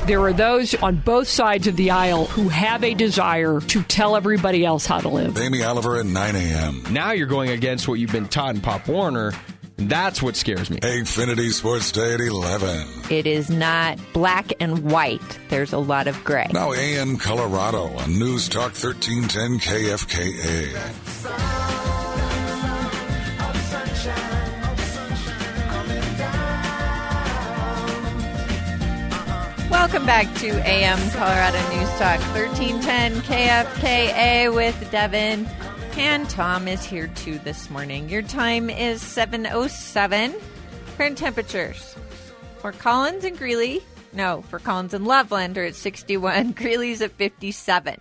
There are those on both sides of the aisle who have a desire to tell everybody else how to live. Amy Oliver at 9 a.m. Now you're going against what you've been taught in Pop Warner. And that's what scares me. Xfinity Sports Day at 11. It is not black and white. There's a lot of gray. Now AM Colorado on News Talk 1310 KFKA. Welcome back to AM Colorado News Talk 1310 KFKA with Devin. And Tom is here too this morning. Your time is 7:07. Current temperatures for Collins and Greeley. No, for Collins and Loveland are at 61. Greeley's at 57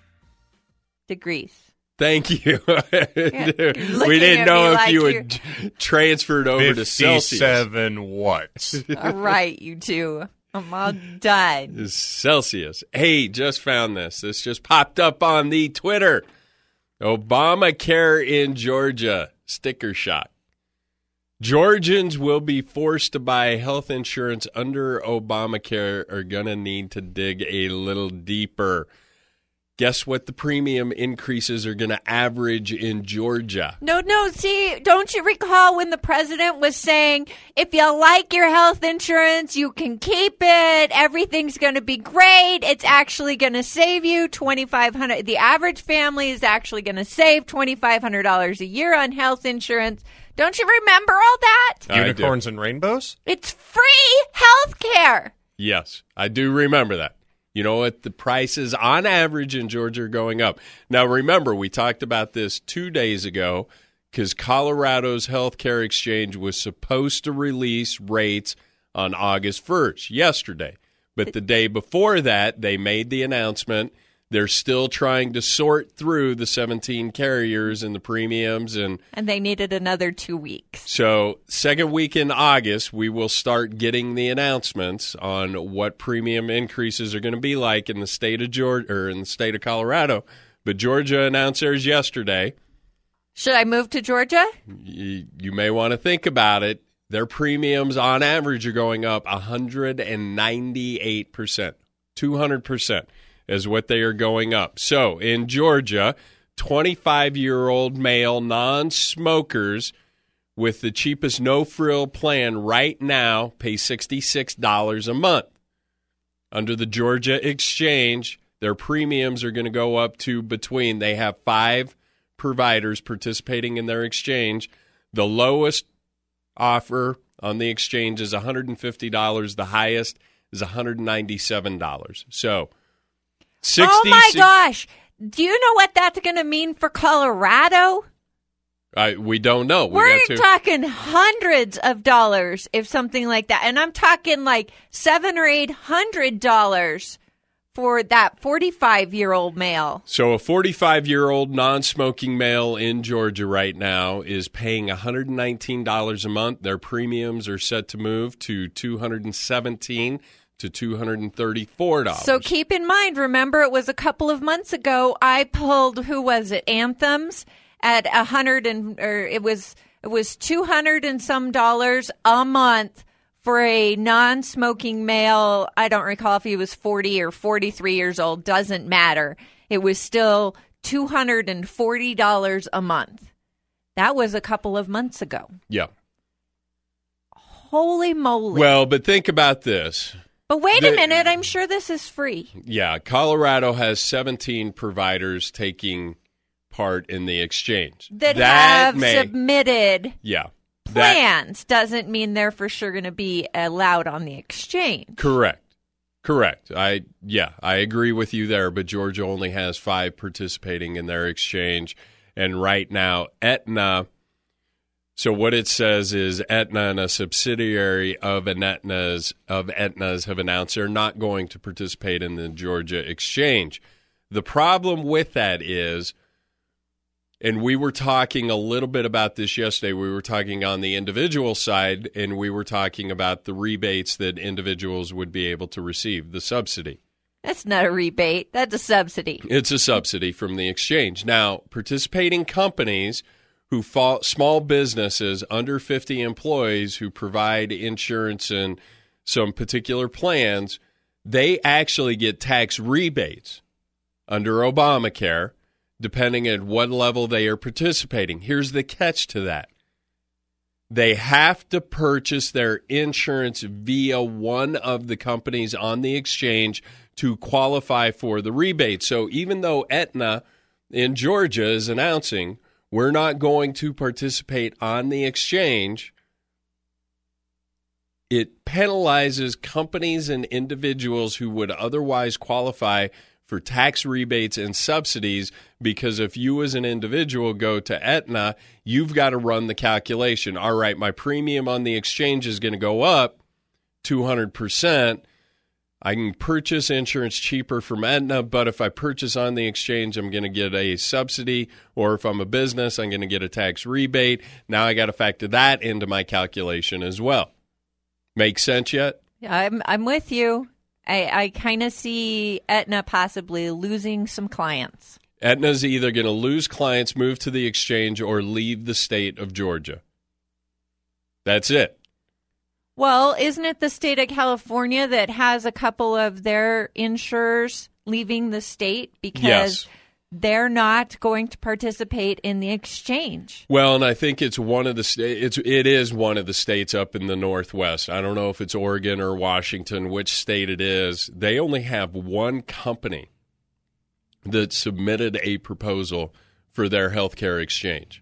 degrees. Thank you. Yeah, we didn't know if you had transferred over to Celsius. 57 what? All right, you two. I'm all done. Celsius. Hey, just found this. This just popped up on the Twitter. Obamacare in Georgia. Sticker shock. Georgians will be forced to buy health insurance under Obamacare are going to need to dig a little deeper. Guess what the premium increases are going to average in Georgia? No, see, don't you recall when the president was saying, if you like your health insurance, you can keep it, everything's going to be great, it's actually going to save you $2,500. The average family is actually going to save $2,500 a year on health insurance. Don't you remember all that? Unicorns and rainbows? It's free health care. Yes, I do remember that. You know what? The prices on average in Georgia are going up. Now, remember, we talked about this 2 days ago because Colorado's healthcare exchange was supposed to release rates on August 1st, yesterday. But the day before that, they made the announcement. They're still trying to sort through the 17 carriers and the premiums. And they needed another 2 weeks. So second week in August, we will start getting the announcements on what premium increases are going to be like in the state of Georgia or in the state of Colorado. But Georgia announced theirs yesterday. Should I move to Georgia? You may want to think about it. Their premiums on average are going up 198%, 200%. Is what they are going up. So in Georgia, 25-year-old male non-smokers with the cheapest no-frill plan right now pay $66 a month. Under the Georgia Exchange, their premiums are going to go up to they have 5 providers participating in their exchange. The lowest offer on the exchange is $150. The highest is $197. So 60, oh, my gosh. Do you know what that's going to mean for Colorado? We don't know. We're talking hundreds of dollars if something like that. And I'm talking like $700 or $800 for that 45-year-old male. So a 45-year-old non-smoking male in Georgia right now is paying $119 a month. Their premiums are set to move to $217 to $234. So keep in mind, remember it was a couple of months ago, I pulled, who was it, Anthems at it was $200 and some dollars a month for a non-smoking male. I don't recall if he was 40 or 43 years old, doesn't matter. It was still $240 a month. That was a couple of months ago. Yeah. Holy moly. Well, but think about this. But wait a minute, I'm sure this is free. Yeah, Colorado has 17 providers taking part in the exchange. That have submitted yeah, plans. Doesn't mean they're for sure going to be allowed on the exchange. Correct. I agree with you there, but Georgia only has 5 participating in their exchange. And right now, Aetna. So what it says is Aetna and a subsidiary of Aetna's have announced they're not going to participate in the Georgia exchange. The problem with that is, and we were talking a little bit about this yesterday, we were talking on the individual side, and we were talking about the rebates that individuals would be able to receive, the subsidy. That's not a rebate. That's a subsidy. It's a subsidy from the exchange. Now, participating companies small businesses under 50 employees who provide insurance and some particular plans, they actually get tax rebates under Obamacare, depending at what level they are participating. Here's the catch to that. They have to purchase their insurance via one of the companies on the exchange to qualify for the rebate. So even though Aetna in Georgia is announcing we're not going to participate on the exchange, it penalizes companies and individuals who would otherwise qualify for tax rebates and subsidies, because if you as an individual go to Aetna, you've got to run the calculation. All right, my premium on the exchange is going to go up 200%. I can purchase insurance cheaper from Aetna, but if I purchase on the exchange, I'm going to get a subsidy, or if I'm a business, I'm going to get a tax rebate. Now I got to factor that into my calculation as well. Make sense yet? I'm with you. I kind of see Aetna possibly losing some clients. Aetna's either going to lose clients, move to the exchange, or leave the state of Georgia. That's it. Well, isn't it the state of California that has a couple of their insurers leaving the state because they're not going to participate in the exchange? Well, and I think it's one of the it is one of the states up in the Northwest. I don't know if it's Oregon or Washington, which state it is. They only have one company that submitted a proposal for their healthcare exchange.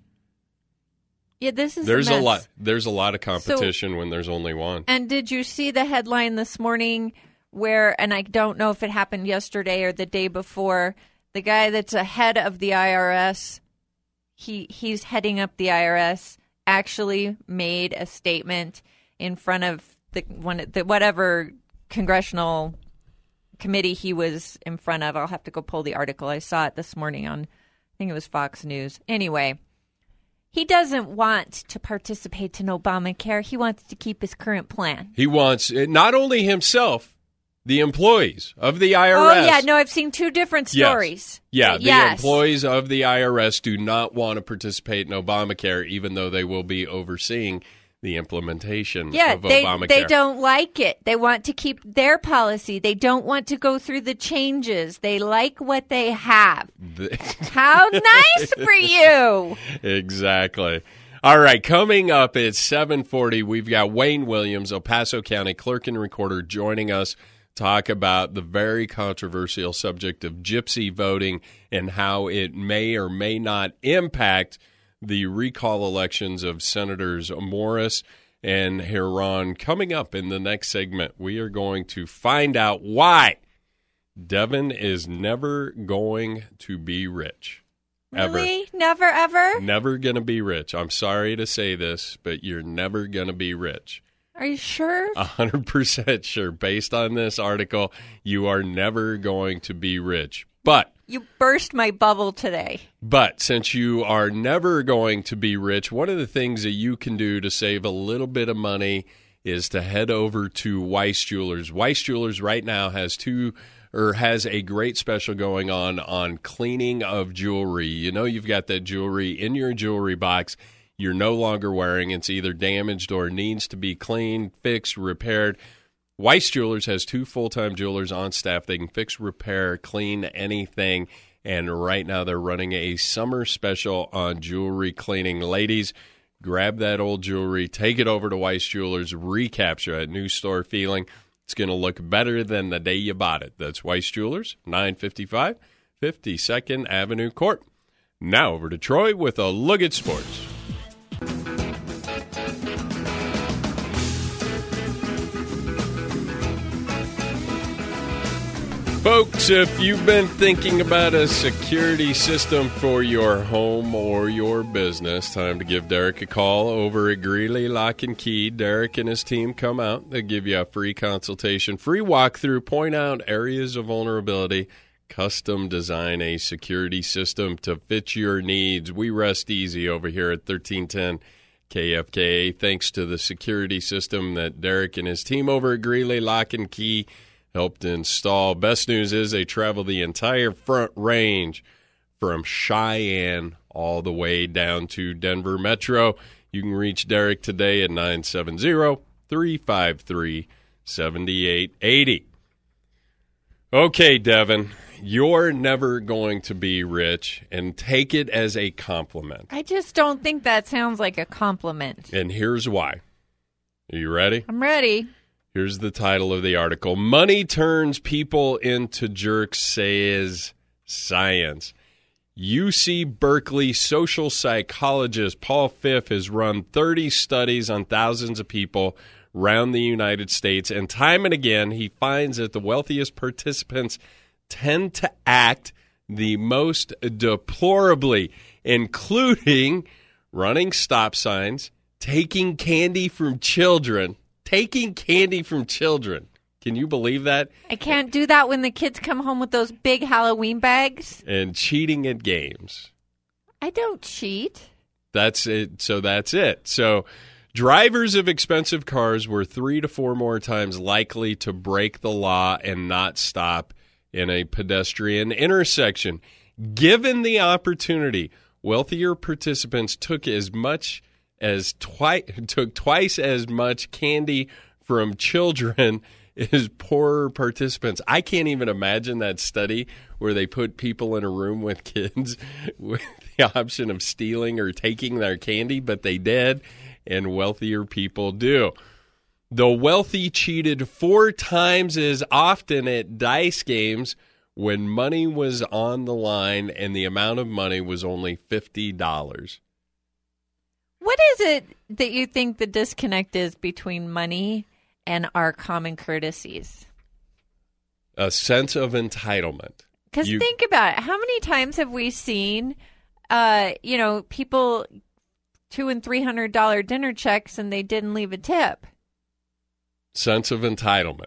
Yeah, this is there's a mess. a lot. There's a lot of competition when there's only one. And did you see the headline this morning where, and I don't know if it happened yesterday or the day before, the guy that's ahead of the IRS, he's heading up the IRS, actually made a statement in front of whatever congressional committee he was in front of. I'll have to go pull the article. I saw it this morning on, I think it was Fox News. Anyway, he doesn't want to participate in Obamacare. He wants to keep his current plan. He wants not only himself, the employees of the IRS. Oh, yeah. No, I've seen two different stories. Yes. Yeah, the employees of the IRS do not want to participate in Obamacare, even though they will be overseeing the implementation of Obamacare. They don't like it. They want to keep their policy. They don't want to go through the changes. They like what they have. How nice for you. Exactly. All right, coming up at 7:40, we've got Wayne Williams, El Paso County Clerk and Recorder, joining us talk about the very controversial subject of gypsy voting and how it may or may not impact the recall elections of Senators Morris and Herron. Coming up in the next segment, we are going to find out why Devin is never going to be rich. Ever. Really? Never, ever? Never going to be rich. I'm sorry to say this, but you're never going to be rich. Are you sure? 100% sure. Based on this article, you are never going to be rich. But you burst my bubble today. But since you are never going to be rich, one of the things that you can do to save a little bit of money is to head over to Weiss Jewelers. Weiss Jewelers right now has a great special going on cleaning of jewelry. You know, you've got that jewelry in your jewelry box you're no longer wearing. It's either damaged or needs to be cleaned, fixed, repaired. Weiss Jewelers has 2 full-time jewelers on staff. They can fix, repair, clean anything. And right now they're running a summer special on jewelry cleaning. Ladies, grab that old jewelry, take it over to Weiss Jewelers, recapture that new store feeling. It's going to look better than the day you bought it. That's Weiss Jewelers, 955 52nd Avenue Court. Now over to Troy with a look at sports. Folks, if you've been thinking about a security system for your home or your business, time to give Derek a call over at Greeley Lock and Key. Derek and his team come out. They give you a free consultation, free walkthrough, point out areas of vulnerability, custom design a security system to fit your needs. We rest easy over here at 1310 KFKA thanks to the security system that Derek and his team over at Greeley Lock and Key helped install. Best news is they travel the entire Front Range from Cheyenne all the way down to Denver Metro. You can reach Derek today at 970-353-7880. Okay, Devin, you're never going to be rich, and take it as a compliment. I just don't think that sounds like a compliment. And here's why. Are you ready? I'm ready. Here's the title of the article. Money turns people into jerks, says science. UC Berkeley social psychologist Paul Pfiff has run 30 studies on thousands of people around the United States, and time and again he finds that the wealthiest participants tend to act the most deplorably, including running stop signs, taking candy from children. Taking candy from children. Can you believe that? I can't do that when the kids come home with those big Halloween bags. And cheating at games. I don't cheat. That's it. So drivers of expensive cars were 3 to 4 more times likely to break the law and not stop in a pedestrian intersection. Given the opportunity, wealthier participants took twice as much candy from children as poorer participants. I can't even imagine that study where they put people in a room with kids with the option of stealing or taking their candy, but they did, and wealthier people do. The wealthy cheated 4 times as often at dice games when money was on the line and the amount of money was only $50. What is it that you think the disconnect is between money and our common courtesies? A sense of entitlement. Because think about it. How many times have we seen, people $200 and $300 dinner checks and they didn't leave a tip? Sense of entitlement.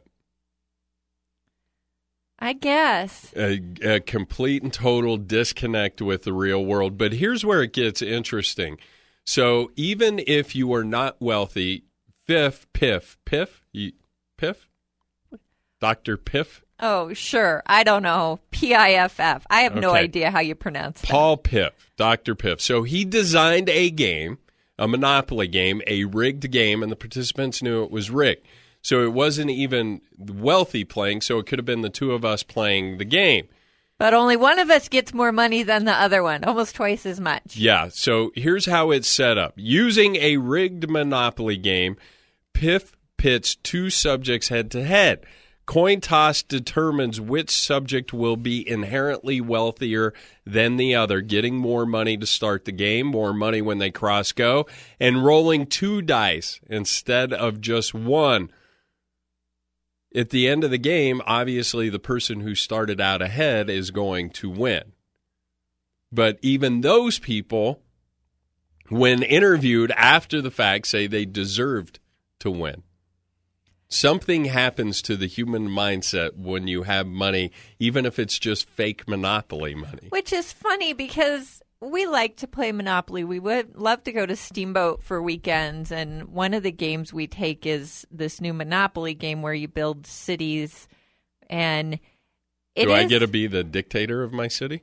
I guess. A complete and total disconnect with the real world. But here's where it gets interesting. So even if you are not wealthy, Piff? Dr. Piff? Oh, sure. I don't know. Piff. I have no Okay. idea how you pronounce that. Paul Piff, Dr. Piff. So he designed a game, a Monopoly game, a rigged game, and the participants knew it was rigged. So it wasn't even wealthy playing, so it could have been the two of us playing the game. But only one of us gets more money than the other one, almost twice as much. Yeah, so here's how it's set up. Using a rigged Monopoly game, Piff pits 2 subjects head-to-head. Coin toss determines which subject will be inherently wealthier than the other, getting more money to start the game, more money when they cross go, and rolling 2 dice instead of just 1. At the end of the game, obviously the person who started out ahead is going to win. But even those people, when interviewed after the fact, say they deserved to win. Something happens to the human mindset when you have money, even if it's just fake Monopoly money. Which is funny because we like to play Monopoly. We would love to go to Steamboat for weekends, and one of the games we take is this new Monopoly game where you build cities. And I get to be the dictator of my city?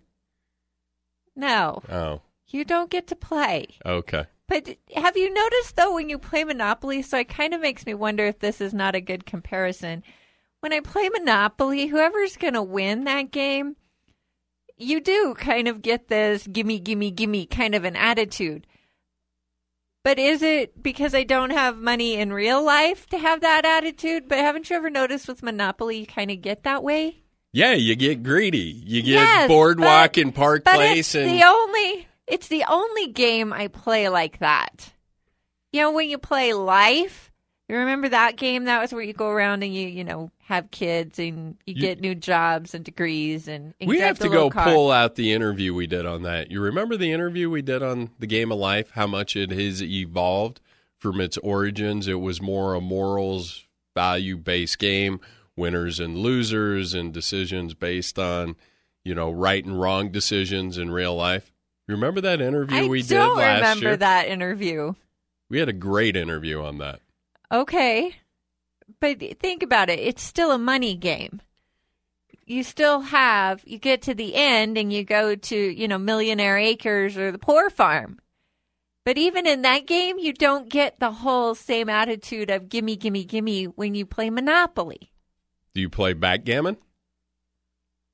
No. Oh. You don't get to play. Okay. But have you noticed, though, when you play Monopoly, so it kind of makes me wonder if this is not a good comparison. When I play Monopoly, whoever's going to win that game, you do kind of get this gimme, gimme, gimme kind of an attitude. But is it because I don't have money in real life to have that attitude? But haven't you ever noticed with Monopoly, you kind of get that way? Yeah, you get greedy. You get Boardwalk and Park Place. It's the only game I play like that. You know, when you play Life, you remember that game? That was where you go around and you have kids and you get new jobs and degrees and we drive have the to little go car. pull out the interview we did on that. You remember the interview we did on the Game of Life? How much it has evolved from its origins? It was more a morals, value-based game, winners and losers, and decisions based on, right and wrong decisions in real life. Remember that interview we did last year? I don't remember that interview. We had a great interview on that. Okay. But think about it. It's still a money game. You get to the end and you go to, Millionaire Acres or the Poor Farm. But even in that game, you don't get the whole same attitude of gimme, gimme, gimme when you play Monopoly. Do you play backgammon?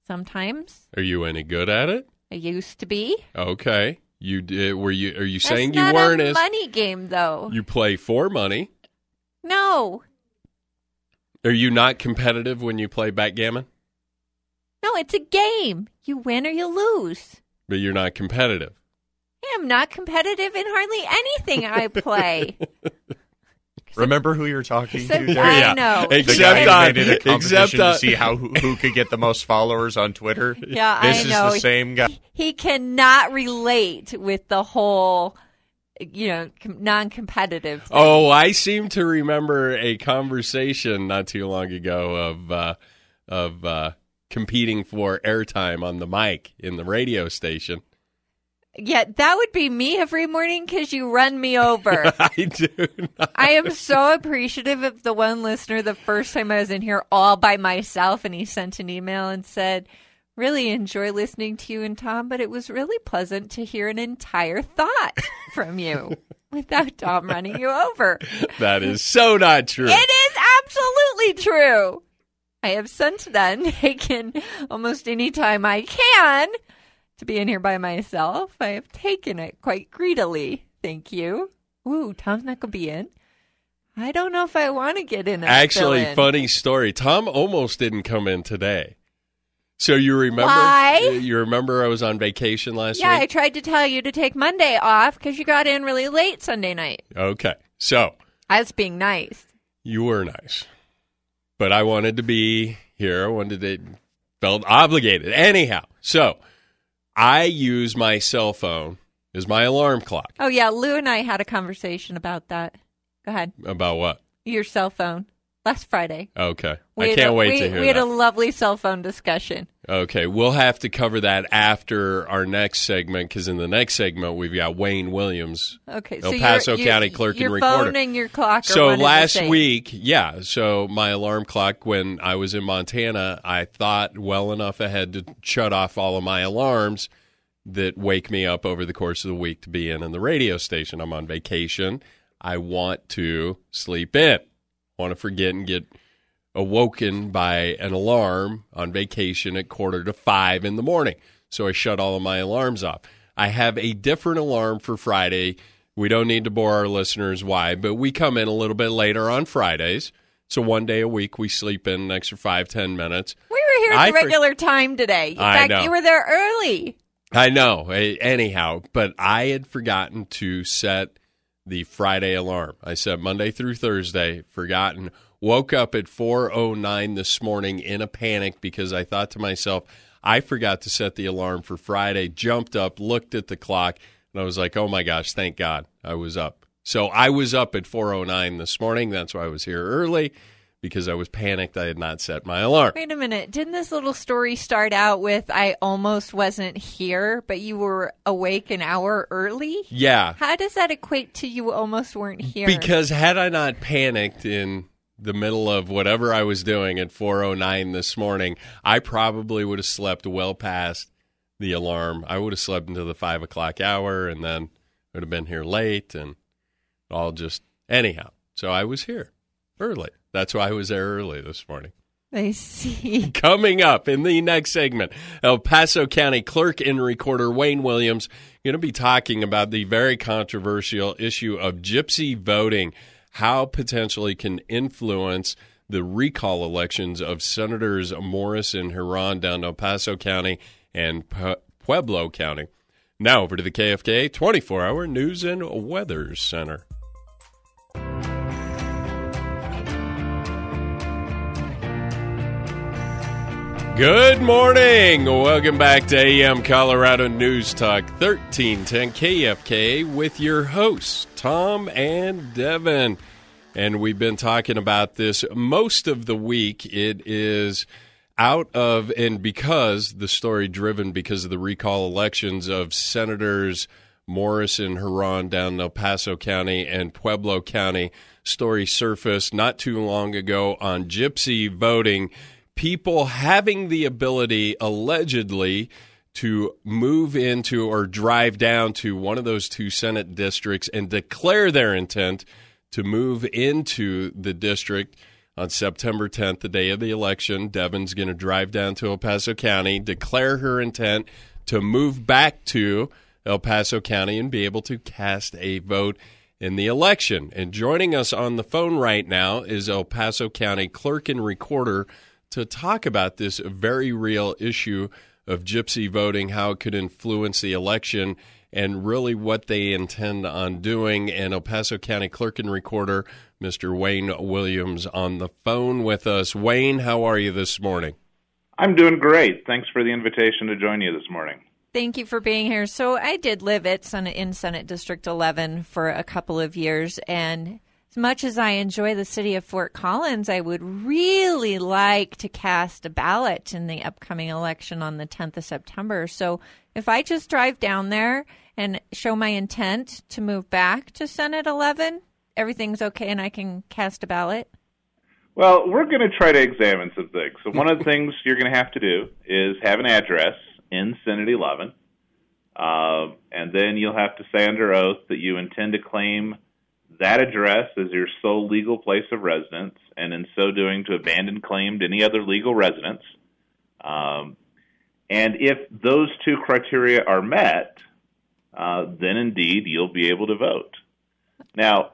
sometimes. Are you any good at it? I used to be. Okay. You did. Are you saying That's you not weren't a as money game, though. you play for money? No. Are you not competitive when you play backgammon? No, it's a game. You win or you lose. But you're not competitive. I am not competitive in hardly anything I play. Remember who you're talking Except to there? I know. The Except guy who on- made it a competition except on- to see who could get the most followers on Twitter. Yeah, This I know. is the same guy. He cannot relate with the whole, non-competitive thing. Oh, I seem to remember a conversation not too long ago of competing for airtime on the mic in the radio station. Yeah, that would be me every morning because you run me over. I do not. I am so appreciative of the one listener the first time I was in here all by myself, and he sent an email and said, really enjoy listening to you and Tom, but it was really pleasant to hear an entire thought from you without Tom running you over. That is so not true. It is absolutely true. I have since then taken almost any time I can to be in here by myself. I have taken it quite greedily. Thank you. Ooh, Tom's not going to be in. I don't know if I want to get in. Actually, fill-in. funny story. Tom almost didn't come in today. So you remember? Why? You remember I was on vacation last Yeah, I week? tried to tell you to take Monday off because you got in really late Sunday night. Okay. So I was being nice. you were nice. But I wanted to be here. Felt obligated. Anyhow, so I use my cell phone as my alarm clock. Oh, yeah, Lou and I had a conversation about that. Go ahead. About what? Your cell phone. Last Friday. Okay. I can't wait to hear We had that. a lovely cell phone discussion. Okay, we'll have to cover that after our next segment because in the next segment we've got Wayne Williams, Okay, El so Paso County clerk and your recorder. phone and your clock are So one and the last same. week, so my alarm clock when I was in Montana, I thought well enough ahead to shut off all of my alarms that wake me up over the course of the week to be in the radio station. I'm on vacation. I want to sleep in. I want to forget and get awoken by an alarm on vacation at 4:45 in the morning. So I shut all of my alarms off. I have a different alarm for Friday. We don't need to bore our listeners why, but we come in a little bit later on Fridays. So one day a week we sleep in an extra 5-10 minutes. We were here at the regular time today. In I fact, know. you were there early. I know. Anyhow, but I had forgotten to set the Friday alarm. I set Monday through Thursday, forgotten. Woke up at 4:09 this morning in a panic because I thought to myself, I forgot to set the alarm for Friday, jumped up, looked at the clock, and I was like, oh my gosh, thank God I was up. So I was up at 4:09 this morning. That's why I was here early, because I was panicked I had not set my alarm. Wait a minute. Didn't this little story start out with I almost wasn't here, but you were awake an hour early? Yeah. How does that equate to you almost weren't here? Because had I not panicked in the middle of whatever I was doing at 4:09 this morning, I probably would have slept well past the alarm. I would have slept into the 5 o'clock hour and then would have been here late and all just anyhow. So I was here early. That's why I was there early this morning. I see. Coming up in the next segment, El Paso County Clerk and Recorder Wayne Williams going to be talking about the very controversial issue of gypsy voting, how potentially can influence the recall elections of Senators Morris and Huron down to El Paso County and Pueblo County. Now over to the KFKA 24-hour News and Weather Center. Good morning. Welcome back to AM Colorado News Talk 1310 KFKA with your hosts, Tom and Devin. And we've been talking about this most of the week. It is out of, and because the story driven because of the recall elections of Senators Morris and Huron down in El Paso County and Pueblo County. Story surfaced not too long ago on gypsy voting. People having the ability, allegedly, to move into or drive down to one of those two Senate districts and declare their intent to move into the district on September 10th, the day of the election. Devin's going to drive down to El Paso County, declare her intent to move back to El Paso County and be able to cast a vote in the election. And joining us on the phone right now is El Paso County Clerk and Recorder to talk about this very real issue of gypsy voting, how it could influence the election, and really what they intend on doing. And El Paso County Clerk and Recorder, Mr. Wayne Williams, on the phone with us. Wayne, how are you this morning? I'm doing great. Thanks for the invitation to join you this morning. Thank you for being here. So I did live in Senate District 11 for a couple of years, and as much as I enjoy the city of Fort Collins, I would really like to cast a ballot in the upcoming election on the 10th of September. So if I just drive down there and show my intent to move back to Senate 11, everything's okay and I can cast a ballot? Well, we're going to try to examine some things. So one of the things you're going to have to do is have an address in Senate 11, and then you'll have to say under oath that you intend to claim that address as your sole legal place of residence, and in so doing to abandon claim to any other legal residence. And if those two criteria are met, then indeed you'll be able to vote. Now,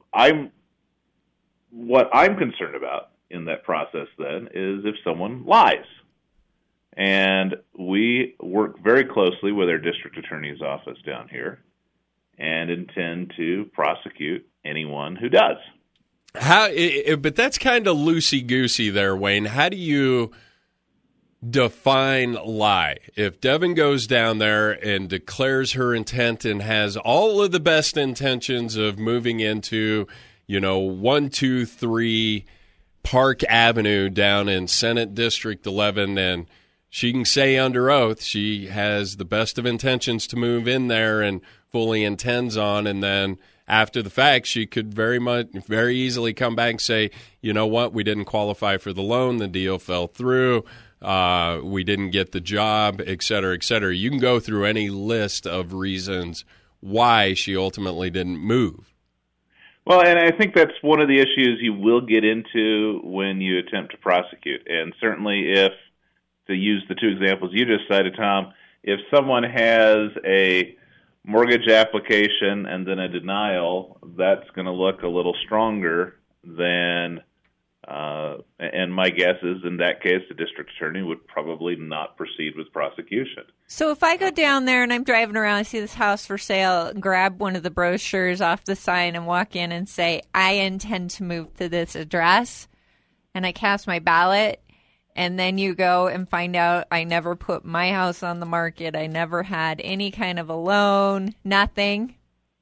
what I'm concerned about in that process then is if someone lies. And we work very closely with our district attorney's office down here and intend to prosecute anyone who does. But that's kind of loosey-goosey there, Wayne. How do you define lie? If Devin goes down there and declares her intent and has all of the best intentions of moving into, 123 Park Avenue down in Senate District 11, and she can say under oath she has the best of intentions to move in there and fully intends on, and then after the fact, she could very easily come back and say, you know what, we didn't qualify for the loan, the deal fell through, we didn't get the job, et cetera, et cetera. You can go through any list of reasons why she ultimately didn't move. Well, and I think that's one of the issues you will get into when you attempt to prosecute. And certainly if, to use the two examples you just cited, Tom, if someone has a mortgage application and then a denial, that's going to look a little stronger than, and my guess is in that case, the district attorney would probably not proceed with prosecution. So if I go down there and I'm driving around, I see this house for sale, grab one of the brochures off the sign and walk in and say, I intend to move to this address, and I cast my ballot, and then you go and find out I never put my house on the market, I never had any kind of a loan, nothing.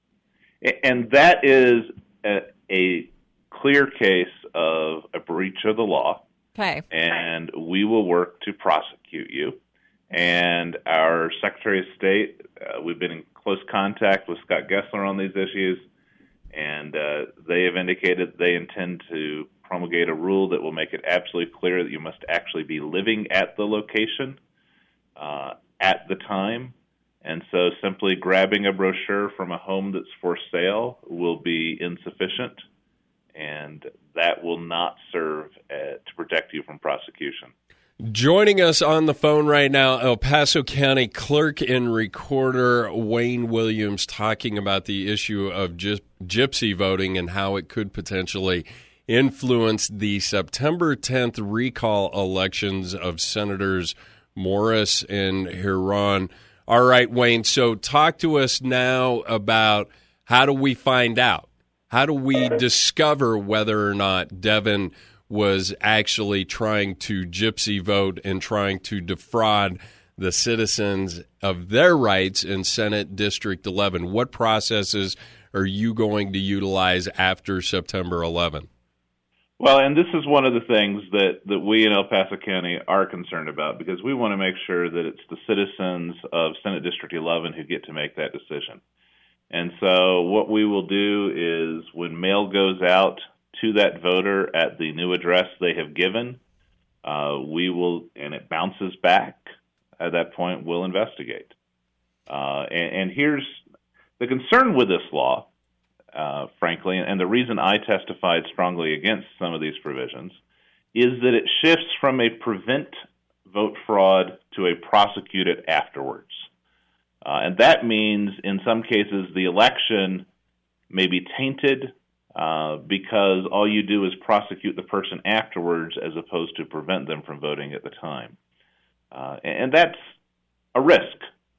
And that is a clear case of a breach of the law. Okay. And we will work to prosecute you. And our Secretary of State, we've been in close contact with Scott Gessler on these issues, and they have indicated they intend to promulgate a rule that will make it absolutely clear that you must actually be living at the location at the time. And so simply grabbing a brochure from a home that's for sale will be insufficient, and that will not serve to protect you from prosecution. Joining us on the phone right now, El Paso County Clerk and Recorder Wayne Williams, talking about the issue of gypsy voting and how it could potentially influence the September 10th recall elections of Senators Morris and Huron. All right, Wayne, so talk to us now about how do we find out? How do we discover whether or not Devin was actually trying to gypsy vote and trying to defraud the citizens of their rights in Senate District 11? What processes are you going to utilize after September 11? Well, and this is one of the things that we in El Paso County are concerned about, because we want to make sure that it's the citizens of Senate District 11 who get to make that decision. And so what we will do is when mail goes out to that voter at the new address they have given, we will, and it bounces back, at that point we'll investigate. And here's the concern with this law, frankly, and the reason I testified strongly against some of these provisions is that it shifts from a prevent vote fraud to a prosecute it afterwards. And that means, in some cases, the election may be tainted because all you do is prosecute the person afterwards as opposed to prevent them from voting at the time. And that's a risk.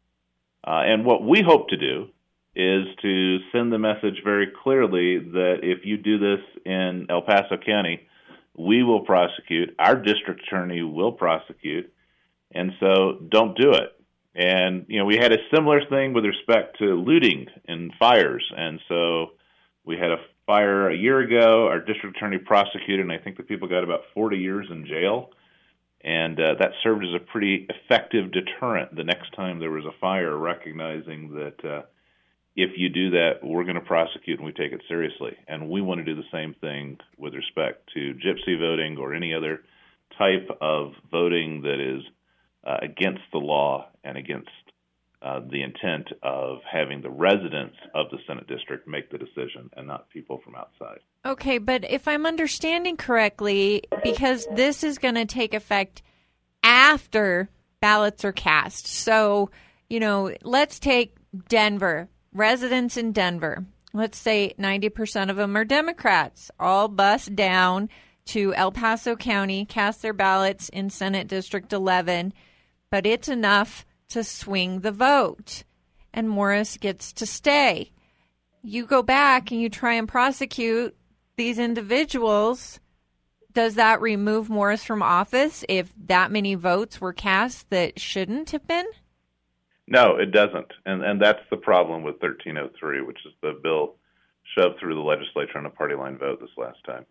And what we hope to do is to send the message very clearly that if you do this in El Paso County, we will prosecute, our district attorney will prosecute, and so don't do it. And, we had a similar thing with respect to looting and fires, and so we had a fire a year ago, our district attorney prosecuted, and I think the people got about 40 years in jail, and that served as a pretty effective deterrent the next time there was a fire, recognizing that if you do that, we're going to prosecute and we take it seriously. And we want to do the same thing with respect to gypsy voting or any other type of voting that is against the law and against the intent of having the residents of the Senate district make the decision and not people from outside. Okay, but if I'm understanding correctly, because this is going to take effect after ballots are cast. So, let's take Denver. Residents in Denver, let's say 90% of them are Democrats, all bus down to El Paso County, cast their ballots in Senate District 11, but it's enough to swing the vote, and Morris gets to stay. You go back and you try and prosecute these individuals. Does that remove Morris from office if that many votes were cast that shouldn't have been? No, it doesn't. And that's the problem with 1303, which is the bill shoved through the legislature on a party line vote this last time.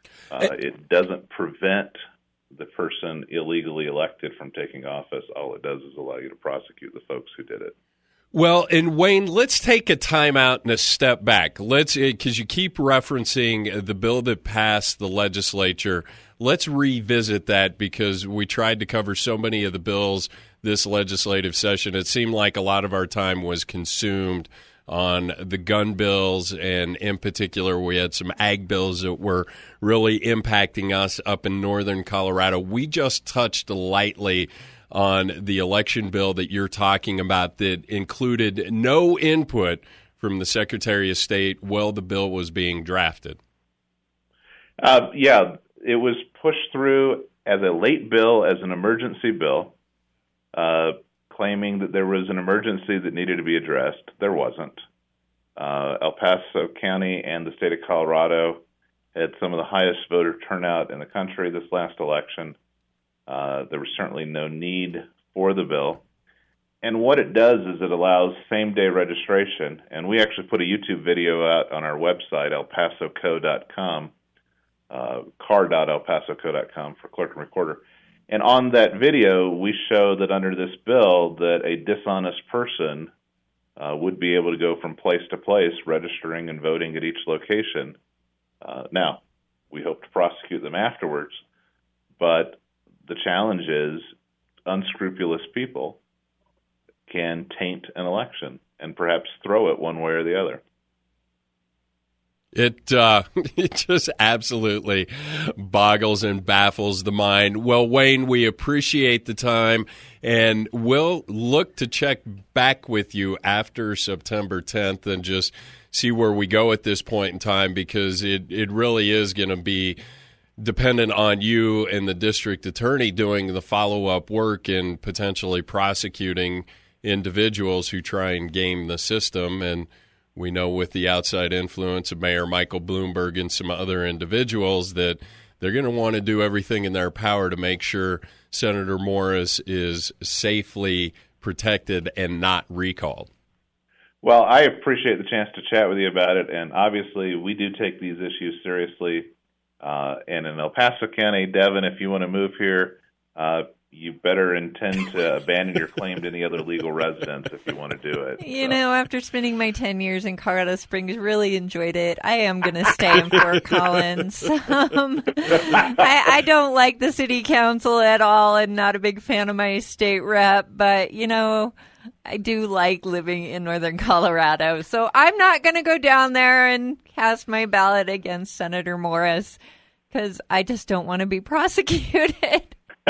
It doesn't prevent the person illegally elected from taking office. All it does is allow you to prosecute the folks who did it. Well, and Wayne, let's take a time out and a step back. Because you keep referencing the bill that passed the legislature. Let's revisit that because we tried to cover so many of the bills this legislative session. It seemed like a lot of our time was consumed on the gun bills, and in particular, we had some ag bills that were really impacting us up in northern Colorado. We just touched lightly on the election bill that you're talking about that included no input from the Secretary of State while the bill was being drafted. Yeah, it was pushed through as a late bill, as an emergency bill, claiming that there was an emergency that needed to be addressed. There wasn't. El Paso County and the state of Colorado had some of the highest voter turnout in the country this last election. There was certainly no need for the bill. And what it does is it allows same-day registration. And we actually put a YouTube video out on our website, elpasoco.com, car.elpasoco.com for clerk and recorder. And on that video, we show that under this bill that a dishonest person would be able to go from place to place, registering and voting at each location. Now, we hope to prosecute them afterwards, but the challenge is unscrupulous people can taint an election and perhaps throw it one way or the other. It just absolutely boggles and baffles the mind. Well, Wayne, we appreciate the time, and we'll look to check back with you after September 10th and just see where we go at this point in time, because it really is going to be dependent on you and the district attorney doing the follow-up work and potentially prosecuting individuals who try and game the system. And we know with the outside influence of Mayor Michael Bloomberg and some other individuals that they're going to want to do everything in their power to make sure Senator Morris is safely protected and not recalled. Well, I appreciate the chance to chat with you about it, and obviously we do take these issues seriously. And in El Paso County, Devin, if you want to move here, you better intend to abandon your claim to any other legal residence if you want to do it. You know, after spending my 10 years in Colorado Springs, really enjoyed it. I am going to stay in Fort Collins. I don't like the city council at all and not a big fan of my state rep, but, you know, I do like living in northern Colorado. So I'm not going to go down there and cast my ballot against Senator Morris because I just don't want to be prosecuted.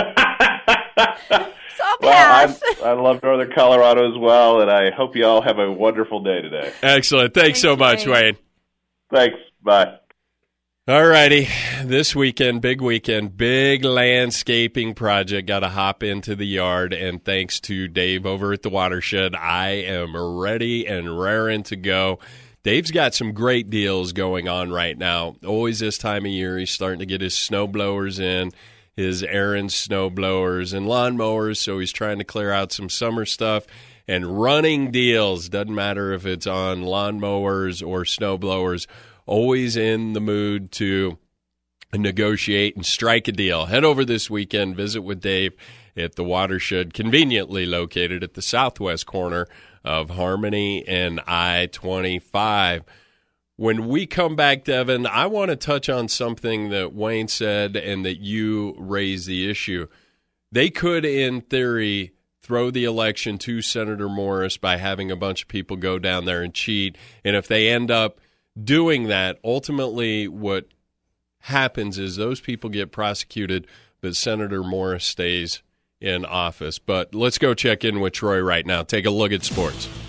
So I'll pass. Well, I love Northern Colorado as well, and I hope you all have a wonderful day today. Excellent. Thanks so much, Wayne. Thanks. Bye. All righty. This weekend, big landscaping project. Got to hop into the yard, and thanks to Dave over at the Watershed, I am ready and raring to go. Dave's got some great deals going on right now. Always this time of year, he's starting to get his snow blowers in, his Ariens snow blowers and lawnmowers, so he's trying to clear out some summer stuff. And running deals, doesn't matter if it's on lawnmowers or snow blowers, always in the mood to negotiate and strike a deal. Head over this weekend, visit with Dave at the Watershed, conveniently located at the southwest corner of Harmony and I-25. When we come back, Devin, I want to touch on something that Wayne said and that you raised the issue. They could, in theory, throw the election to Senator Morris by having a bunch of people go down there and cheat. And if they end up doing that, ultimately what happens is those people get prosecuted, but Senator Morris stays in office. But let's go check in with Troy right now. Take a look at sports.